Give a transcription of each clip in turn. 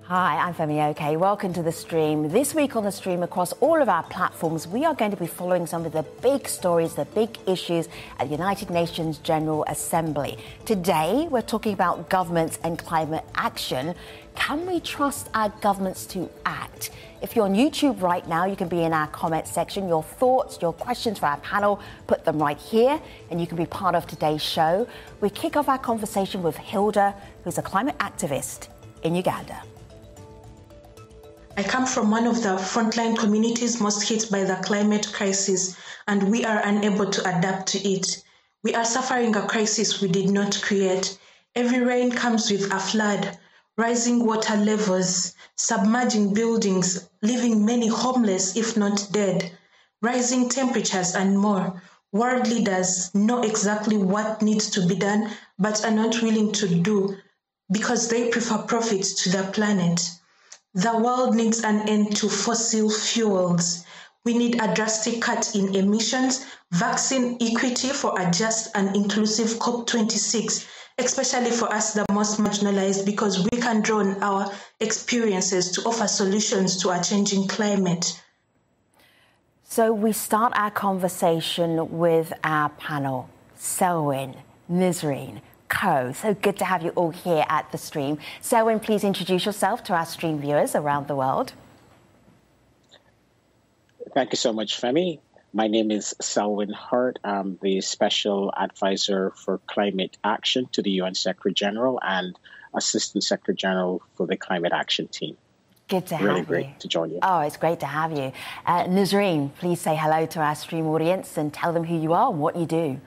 Hi, I'm Femi Oke. Welcome to the stream. This week on the stream, across all of our platforms, we are going to be following some of the big stories, the big issues at the United Nations General Assembly. Today, we're talking about governments and climate action. Can we trust our governments to act? If you're on YouTube right now, you can be in our comment section. Your thoughts, your questions for our panel, put them right here, and you can be part of today's show. We kick off our conversation with Hilda, who's a climate activist in Uganda. I come from one of the frontline communities most hit by the climate crisis, and we are unable to adapt to it. We are suffering a crisis we did not create. Every rain comes with a flood, rising water levels, submerging buildings, leaving many homeless, if not dead, rising temperatures and more. World leaders know exactly what needs to be done, but are not willing to do because they prefer profits to the planet. The world needs an end to fossil fuels. We need a drastic cut in emissions, vaccine equity for a just and inclusive COP26, especially for us, the most marginalized, because we can draw on our experiences to offer solutions to a changing climate. So we start our conversation with our panel, Selwyn, Nisreen, Co. So good to have you all here at the stream. Selwyn, please introduce yourself to our stream viewers around the world. Thank you so much, Femi. My name is Selwyn Hart. I'm the Special Advisor for Climate Action to the UN Secretary General and Assistant Secretary General for the Climate Action Team. Good to have you. Really great to join you. Oh, it's great to have you. Nisreen, please say hello to our stream audience and tell them who you are and what you do.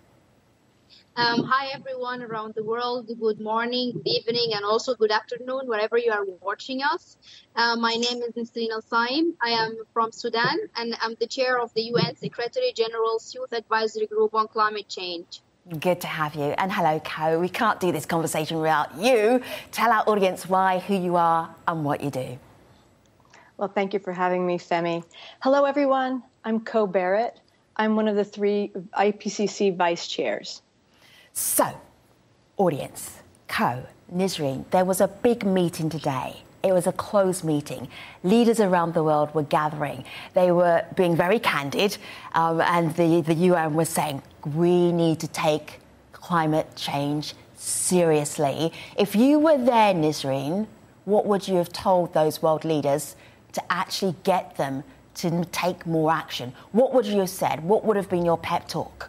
Hi, everyone around the world. Good morning, good evening, and also good afternoon, wherever you are watching us. My name is Nisreen Al-Saim. I am from Sudan, and I'm the chair of the UN Secretary General's Youth Advisory Group on Climate Change. Good to have you. And hello, Co. We can't do this conversation without you. Tell our audience why, who you are, and what you do. Well, thank you for having me, Femi. Hello, everyone. I'm Co Barrett. I'm one of the 3 IPCC vice chairs. So, audience, Co, Nisreen, there was a big meeting today. It was a closed meeting. Leaders around the world were gathering. They were being very candid, and the UN was saying, we need to take climate change seriously. If you were there, Nisreen, what would you have told those world leaders to actually get them to take more action? What would you have said? What would have been your pep talk?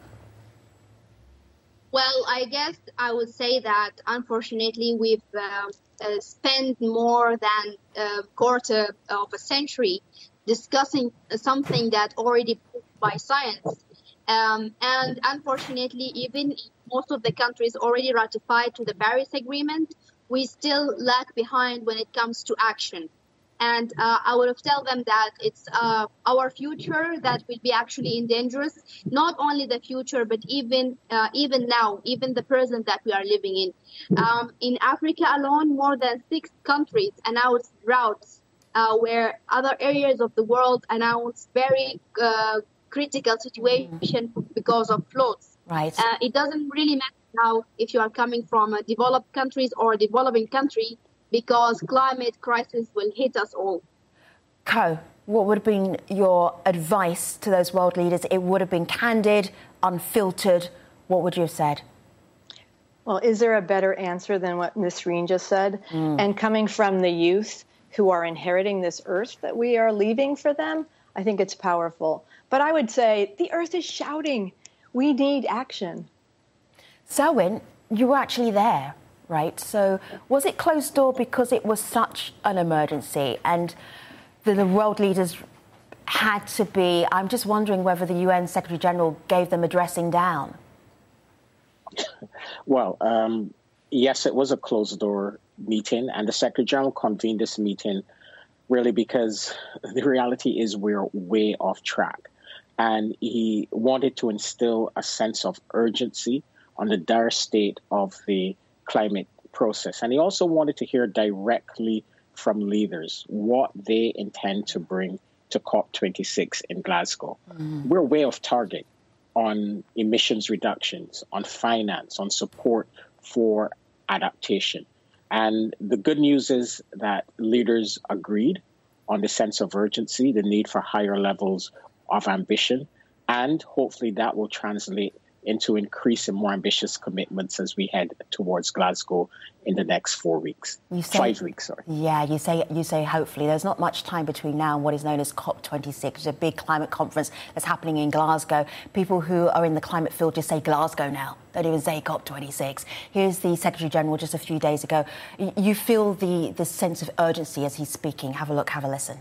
Well, I guess I would say that, unfortunately, we've spent more than a quarter of a century discussing something that already proved by science. And unfortunately, even most of the countries already ratified to the Paris Agreement, we still lag behind when it comes to action. And I would have told them that it's our future that will be actually in danger. Not only the future, but even now, even the present that we are living in. In Africa alone, more than 6 countries announced droughts, where other areas of the world announced very critical situation because of floods. Right. It doesn't really matter now if you are coming from a developed countries or a developing country, because climate crisis will hit us all. Co, what would have been your advice to those world leaders? It would have been candid, unfiltered. What would you have said? Well, is there a better answer than what Nisreen just said? And coming from the youth who are inheriting this earth that we are leaving for them, I think it's powerful. But I would say the earth is shouting, we need action. Selwyn, you were actually there. Right. So was it closed door because it was such an emergency and the world leaders had to be? I'm just wondering whether the UN Secretary General gave them a dressing down. Well, yes, it was a closed door meeting, and the Secretary General convened this meeting really because the reality is we're way off track. And he wanted to instill a sense of urgency on the dire state of the climate process. And he also wanted to hear directly from leaders what they intend to bring to COP26 in Glasgow. We're way off target on emissions reductions, on finance, on support for adaptation. And the good news is that leaders agreed on the sense of urgency, the need for higher levels of ambition, and hopefully that will translate into increasing more ambitious commitments as we head towards Glasgow in the next 4 weeks. 5 weeks, sorry. Yeah, you say hopefully. There's not much time between now and what is known as COP26, which is a big climate conference that's happening in Glasgow. People who are in the climate field just say Glasgow now. Don't even say COP26. Here's the Secretary General just a few days ago. You feel the sense of urgency as he's speaking. Have a look, have a listen.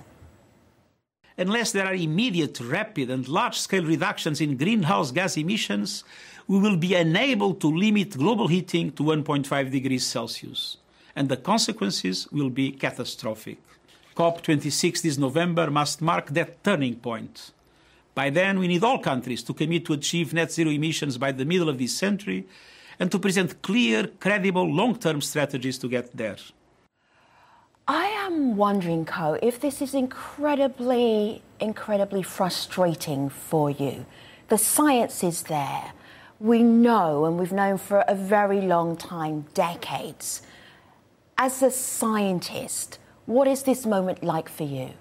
Unless there are immediate, rapid and large-scale reductions in greenhouse gas emissions, we will be unable to limit global heating to 1.5 degrees Celsius, and the consequences will be catastrophic. COP26 this November must mark that turning point. By then, we need all countries to commit to achieve net zero emissions by the middle of this century and to present clear, credible, long-term strategies to get there. I am wondering, Ko, if this is incredibly frustrating for you. The science is there. We know, and we've known for a very long time, decades. As a scientist, what is this moment like for you?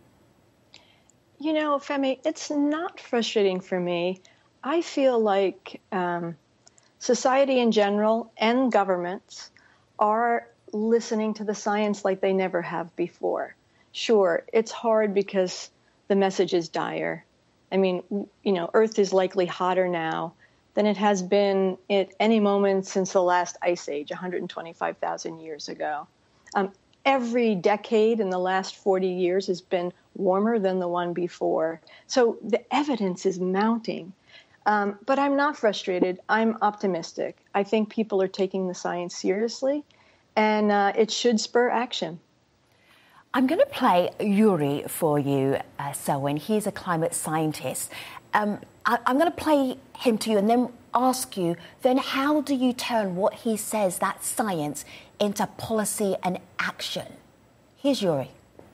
You know, Femi, it's not frustrating for me. I feel like society in general and governments are listening to the science like they never have before. Sure, it's hard because the message is dire. I mean, you know, Earth is likely hotter now than it has been at any moment since the last ice age, 125,000 years ago. Every decade in the last 40 years has been warmer than the one before. So the evidence is mounting. But I'm not frustrated. I'm optimistic. I think people are taking the science seriously, and it should spur action. I'm going to play Yuri for you, Selwyn. He's a climate scientist. I'm going to play him to you and then ask you, then how do you turn what he says, that science, into policy and action? Here's Yuri.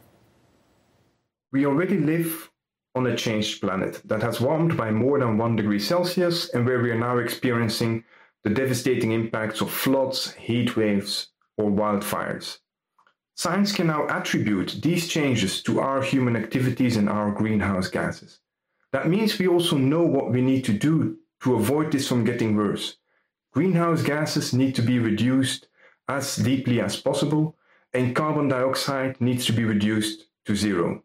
We already live on a changed planet that has warmed by more than 1 degree Celsius and where we are now experiencing the devastating impacts of floods, heat waves, or wildfires. Science can now attribute these changes to our human activities and our greenhouse gases. That means we also know what we need to do to avoid this from getting worse. Greenhouse gases need to be reduced as deeply as possible, and carbon dioxide needs to be reduced to zero.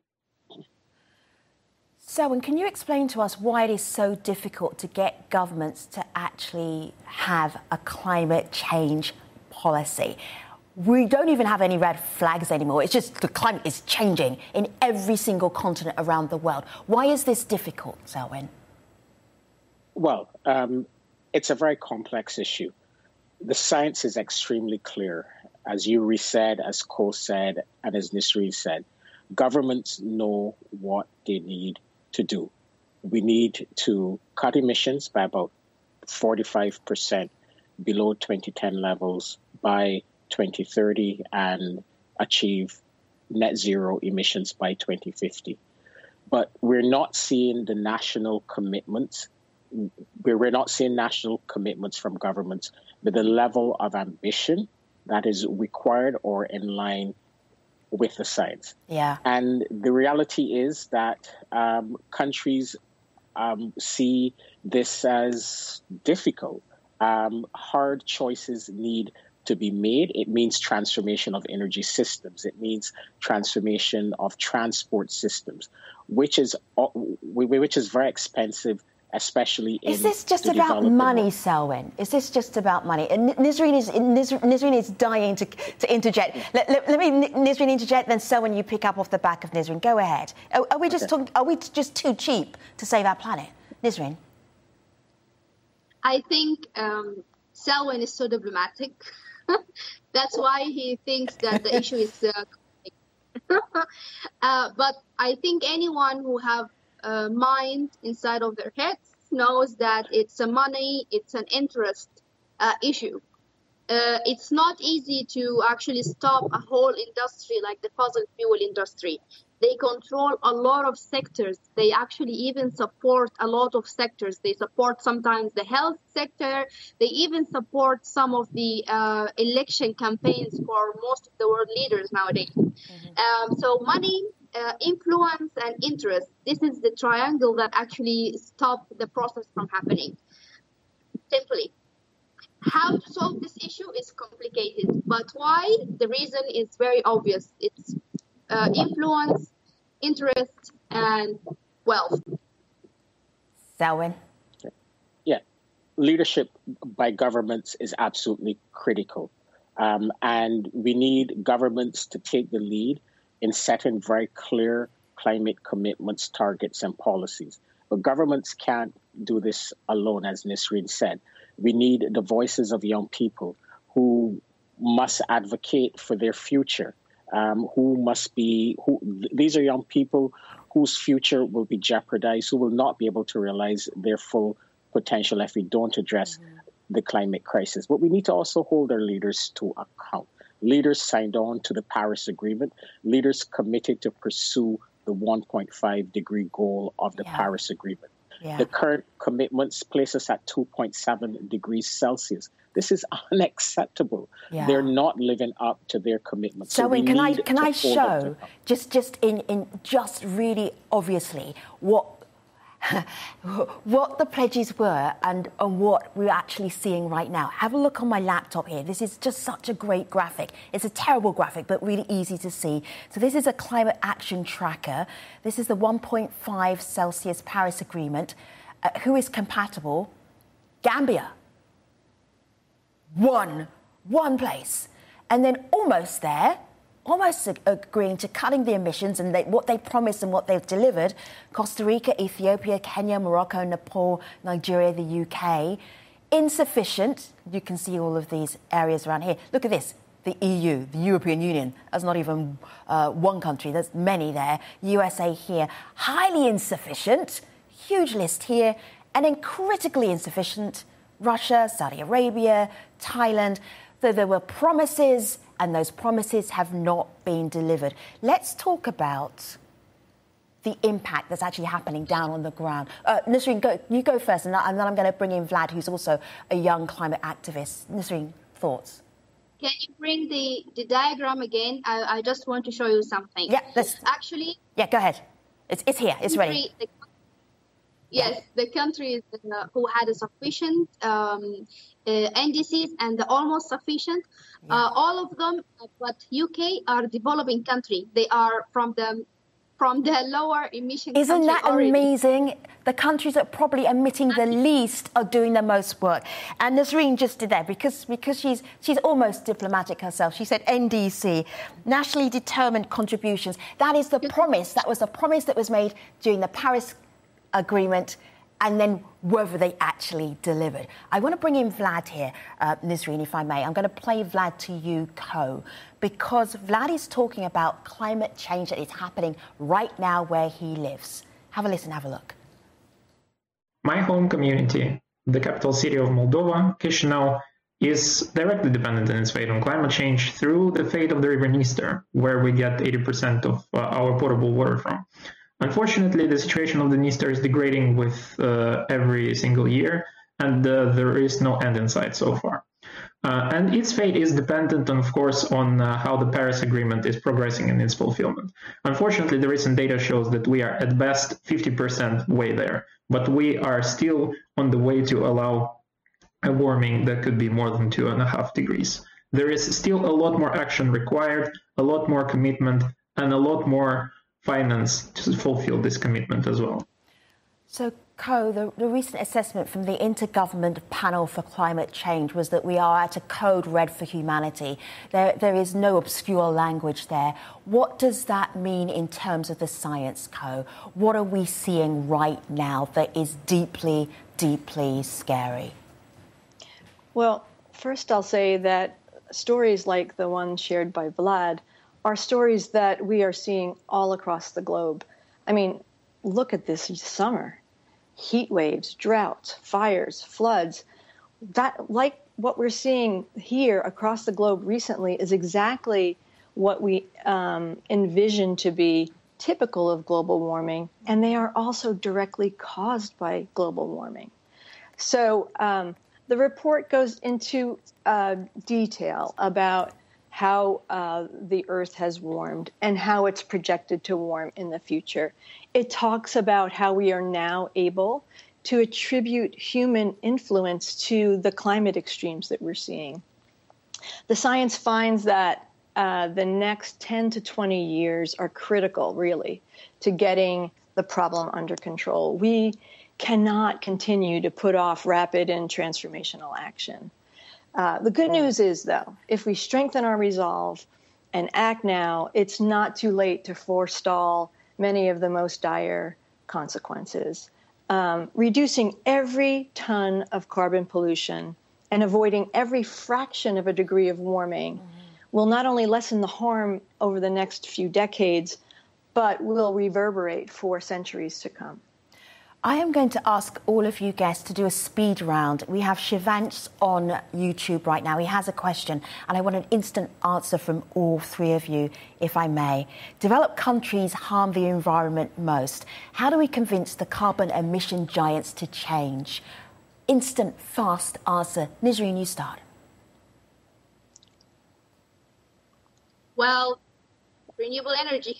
Selwyn, can you explain to us why it is so difficult to get governments to actually have a climate change policy? We don't even have any red flags anymore. It's just the climate is changing in every single continent around the world. Why is this difficult, Selwyn? Well, it's a very complex issue. The science is extremely clear. As Yuri said, as Ko said, and as Nisreen said, governments know what they need to do. We need to cut emissions by about 45% below 2010 levels by 2030 and achieve net zero emissions by 2050. But we're not seeing the national commitments. We're not seeing national commitments from governments with the level of ambition that is required or in line with the science. Yeah. And the reality is that countries see this as difficult. Hard choices need to be made. It means transformation of energy systems. It means transformation of transport systems, which is very expensive, especially in Is this just about money, Selwyn? Is this just about money? And Nisreen is dying to interject. Let me, Nisreen, interject, then Selwyn, you pick up off the back of Nisreen. Go ahead. Are we just too cheap to save our planet? Nisreen? I think Selwyn is so diplomatic. That's why he thinks that the issue is but I think anyone who have mind inside of their heads knows that it's a money, it's an interest issue. It's not easy to actually stop a whole industry like the fossil fuel industry. They control a lot of sectors. They actually even support a lot of sectors. They support sometimes the health sector. They even support some of the election campaigns for most of the world leaders nowadays. So money, influence, and interest, this is the triangle that actually stop the process from happening. Simply. How to solve this issue is complicated, but why? The reason is very obvious. It's influence, interest, and wealth. Selwyn? Yeah, leadership by governments is absolutely critical. And we need governments to take the lead in setting very clear climate commitments, targets, and policies. But governments can't do this alone, as Nisreen said. We need the voices of young people who must advocate for their future, these are young people whose future will be jeopardized, who will not be able to realize their full potential if we don't address the climate crisis. But we need to also hold our leaders to account. Leaders signed on to the Paris Agreement. Leaders committed to pursue the 1.5 degree goal of the Paris Agreement. The current commitments place us at 2.7 degrees Celsius. This is unacceptable. They're not living up to their commitments. So can I show just really obviously what the pledges were and what we're actually seeing right now? Have a look on my laptop here. This is just such a great graphic. It's a terrible graphic, but really easy to see. So this is a climate action tracker. This is the 1.5 Celsius Paris Agreement. Who is compatible? Gambia. One place. And then almost agreeing to cutting the emissions and what they promised and what they've delivered. Costa Rica, Ethiopia, Kenya, Morocco, Nepal, Nigeria, the UK. Insufficient. You can see all of these areas around here. Look at this. The EU, the European Union. That's not even one country. There's many there. USA here. Highly insufficient. Huge list here. And then critically insufficient. Russia, Saudi Arabia, Thailand. So there were promises, and those promises have not been delivered. Let's talk about the impact that's actually happening down on the ground. Nisreen, you go first, and then I'm going to bring in Vlad, who's also a young climate activist. Nisreen, thoughts? Can you bring the diagram again? I just want to show you something. Yeah, Yeah, go ahead. It's here. It's ready. Yes, the countries who had a sufficient NDCs and the almost sufficient, all of them, but UK are developing country. They are from the lower emission. Isn't that amazing? The countries that are probably emitting the least are doing the most work. And Nisreen just did that because she's almost diplomatic herself. She said NDC, nationally determined contributions. That is the promise. That was the promise that was made during the Paris Agreement, and then whether they actually delivered. I want to bring in Vlad here, Nisreen, if I may. I'm going to play Vlad to you, Ko, because Vlad is talking about climate change that is happening right now where he lives. Have a listen, have a look. My home community, the capital city of Moldova, Chisinau, is directly dependent in its fate on climate change through the fate of the river Dniester, where we get 80% of our potable water from. Unfortunately, the situation of the Dniester is degrading with every single year, and there is no end in sight so far. And its fate is dependent, of course, on how the Paris Agreement is progressing in its fulfillment. Unfortunately, the recent data shows that we are at best 50% way there, but we are still on the way to allow a warming that could be more than 2.5 degrees. There is still a lot more action required, a lot more commitment, and a lot more finance to fulfill this commitment as well. So, Ko, the recent assessment from the Intergovernment Panel for Climate Change was that we are at a code red for humanity. There is no obscure language there. What does that mean in terms of the science, Ko? What are we seeing right now that is deeply, deeply scary? Well, first I'll say that stories like the one shared by Vlad are stories that we are seeing all across the globe. I mean, look at this summer. Heat waves, droughts, fires, floods. That, like what we're seeing here across the globe recently, is exactly what we envision to be typical of global warming, and they are also directly caused by global warming. So the report goes into detail about how the Earth has warmed and how it's projected to warm in the future. It talks about how we are now able to attribute human influence to the climate extremes that we're seeing. The science finds that the next 10 to 20 years are critical, really, to getting the problem under control. We cannot continue to put off rapid and transformational action. The good news is, though, if we strengthen our resolve and act now, it's not too late to forestall many of the most dire consequences. Reducing every ton of carbon pollution and avoiding every fraction of a degree of warming will not only lessen the harm over the next few decades, but will reverberate for centuries to come. I am going to ask all of you guests to do a speed round. We have Shivans on YouTube right now. He has a question, and I want an instant answer from all three of you, if I may. Developed countries harm the environment most. How do we convince the carbon emission giants to change? Instant, fast answer. Nisreen, you start. Well, renewable energy.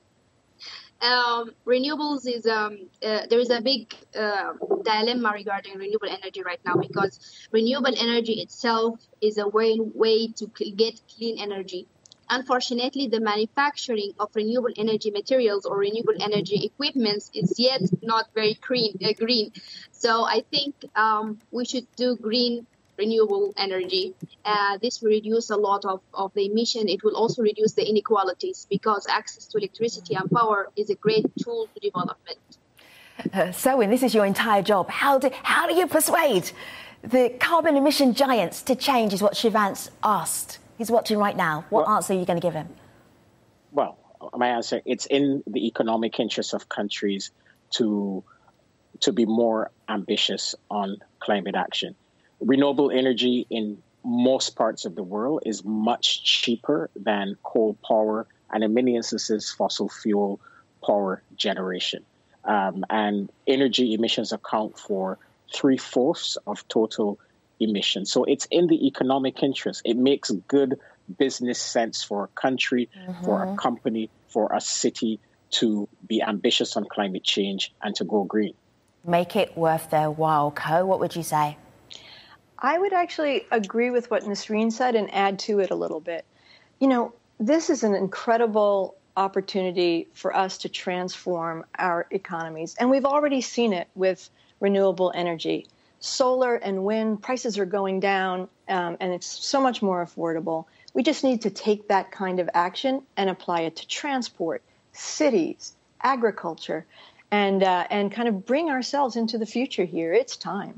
Renewables is there is a big dilemma regarding renewable energy right now, because renewable energy itself is a way to get clean energy. Unfortunately, the manufacturing of renewable energy materials or renewable energy equipments is yet not very green. So I think we should do green renewable energy. This will reduce a lot of the emission. It will also reduce the inequalities, because access to electricity and power is a great tool to development. Selwyn, this is your entire job. How do you persuade the carbon emission giants to change, is what Shivans asked. He's watching right now. What answer are you going to give him? Well, my answer, it's in the economic interest of countries to be more ambitious on climate action. Renewable energy in most parts of the world is much cheaper than coal power and, in many instances, fossil fuel power generation. And energy emissions account for 3/4 of total emissions. So it's in the economic interest. It makes good business sense for a country, for a company, for a city to be ambitious on climate change and to go green. Make it worth their while. Ko, what would you say? I would actually agree with what Nisreen said and add to it a little bit. You know, this is an incredible opportunity for us to transform our economies. And we've already seen it with renewable energy. Solar and wind prices are going down, and it's so much more affordable. We just need to take that kind of action and apply it to transport, cities, agriculture, and kind of bring ourselves into the future here. It's time.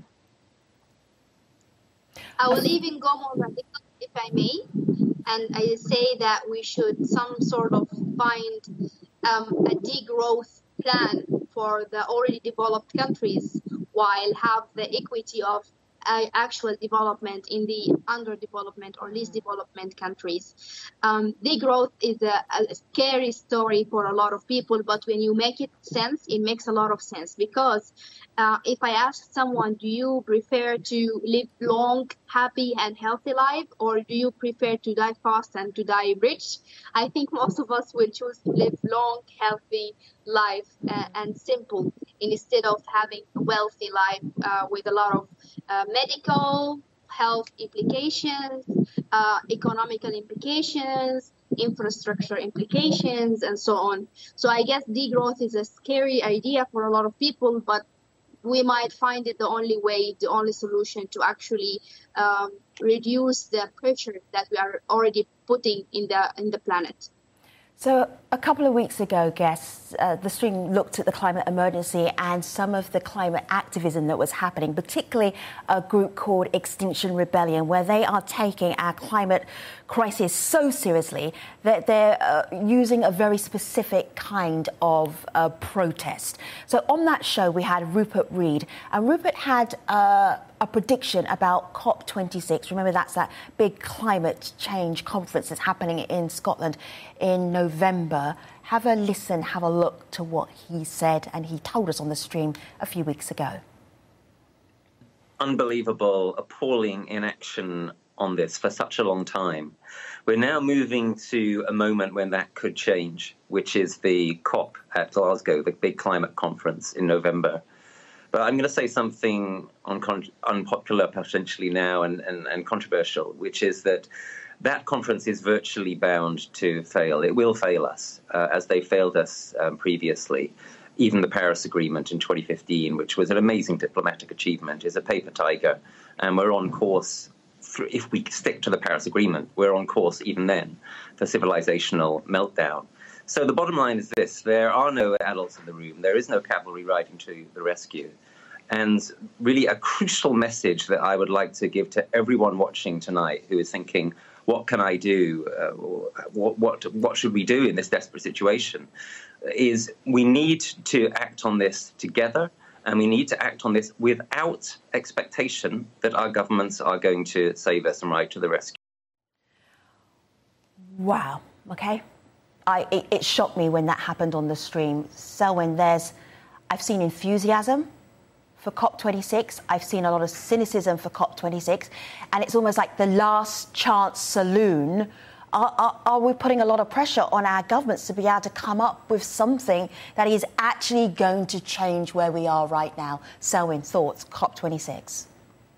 I will even go more radical, if I may, and I say that we should some sort of find a degrowth plan for the already developed countries, while have the equity of actual development in the underdevelopment or least development countries. Degrowth is a scary story for a lot of people, but when you make it sense, it makes a lot of sense. Because if I ask someone, do you prefer to live long, happy and healthy life, or do you prefer to die fast and to die rich? I think most of us will choose to live long, healthy life and simple, instead of having a wealthy life with a lot of medical, health implications, economical implications, infrastructure implications, and so on. So I guess degrowth is a scary idea for a lot of people, but we might find it the only way, the only solution to actually reduce the pressure that we are already putting in the planet. So a couple of weeks ago, guests, the stream looked at the climate emergency and some of the climate activism that was happening, particularly a group called Extinction Rebellion, where they are taking our climate crisis so seriously that they're using a very specific kind of protest. So on that show, we had Rupert Read, and Rupert had a prediction about COP26. Remember, that's that big climate change conference that's happening in Scotland in November. Have a listen, have a look to what he said, and he told us on the stream a few weeks ago. Unbelievable, appalling inaction on this for such a long time. We're now moving to a moment when that could change, which is the COP at Glasgow, the big climate conference in November. But I'm going to say something unpopular potentially now and controversial, which is that conference is virtually bound to fail. It will fail us, as they failed us previously. Even the Paris Agreement in 2015, which was an amazing diplomatic achievement, is a paper tiger. And we're on course, if we stick to the Paris Agreement, we're on course even then for civilizational meltdown. So the bottom line is this: there are no adults in the room. There is no cavalry riding to the rescue. And really a crucial message that I would like to give to everyone watching tonight who is thinking, what can I do? What should we do in this desperate situation? Is we need to act on this together, and we need to act on this without expectation that our governments are going to save us and ride to the rescue. Wow. Okay. It shocked me when that happened on the stream. Selwyn, I've seen enthusiasm for COP26. I've seen a lot of cynicism for COP26, and it's almost like the last chance saloon. Are we putting a lot of pressure on our governments to be able to come up with something that is actually going to change where we are right now? Selwyn, thoughts, COP26?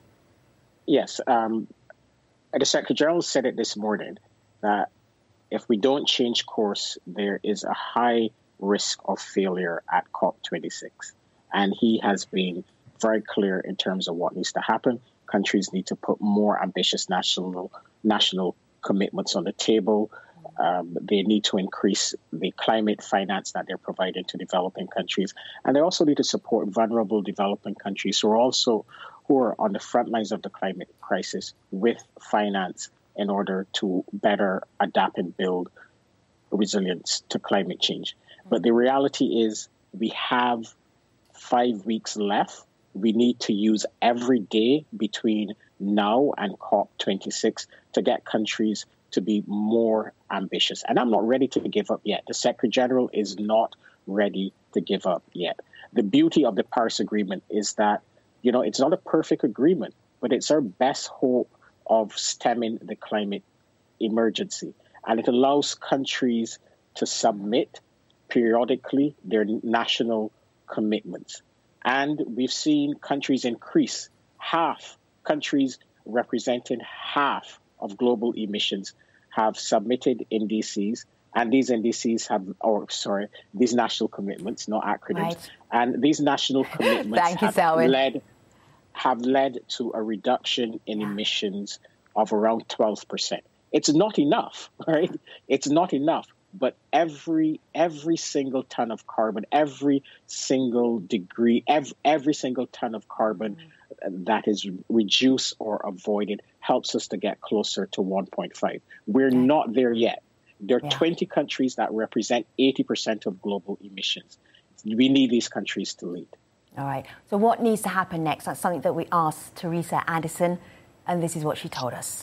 Yes. The Secretary General said it this morning that if we don't change course, there is a high risk of failure at COP26. And he has been very clear in terms of what needs to happen. Countries need to put more ambitious national commitments on the table. They need to increase the climate finance that they're providing to developing countries. And they also need to support vulnerable developing countries who are on the front lines of the climate crisis with finance in order to better adapt and build resilience to climate change. But the reality is we have 5 weeks left. We need to use every day between now and COP26 to get countries to be more ambitious. And I'm not ready to give up yet. The Secretary General is not ready to give up yet. The beauty of the Paris Agreement is that, it's not a perfect agreement, but it's our best hope of stemming the climate emergency. And it allows countries to submit periodically their national commitments. And we've seen countries increase. Countries representing half of global emissions have submitted NDCs, and these NDCs these national commitments, not acronyms. Right. And these national commitments have led to a reduction in emissions of around 12%. It's not enough, right? It's not enough. But every single ton of carbon, every single degree, every single ton of carbon that is reduced or avoided helps us to get closer to 1.5. We're not there yet. There are 20 countries that represent 80% of global emissions. We need these countries to lead. All right. So what needs to happen next? That's something that we asked Teresa Anderson, and this is what she told us.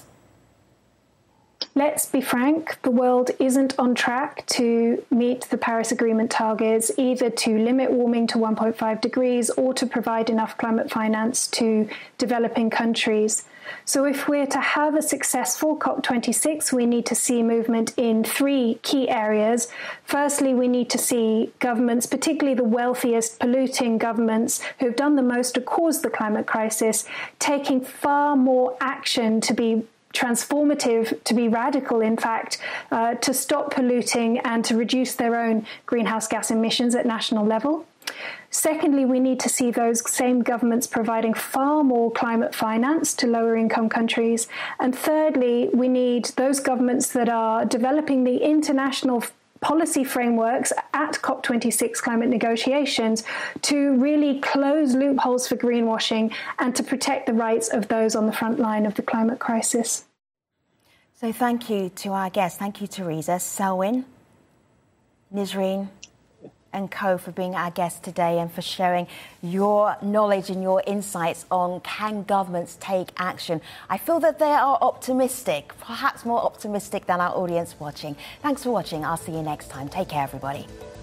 Let's be frank, the world isn't on track to meet the Paris Agreement targets, either to limit warming to 1.5 degrees or to provide enough climate finance to developing countries. So if we're to have a successful COP26, we need to see movement in 3 key areas. Firstly, we need to see governments, particularly the wealthiest polluting governments who have done the most to cause the climate crisis, taking far more action to be transformative, to be radical, in fact, to stop polluting and to reduce their own greenhouse gas emissions at national level. Secondly, we need to see those same governments providing far more climate finance to lower income countries. And thirdly, we need those governments that are developing the international policy frameworks at COP26 climate negotiations to really close loopholes for greenwashing and to protect the rights of those on the front line of the climate crisis. So thank you to our guests. Thank you, Teresa. Selwyn, Nisreen, and Co for being our guest today and for sharing your knowledge and your insights on can governments take action. I feel that they are optimistic, perhaps more optimistic than our audience watching. Thanks for watching. I'll see you next time. Take care, everybody.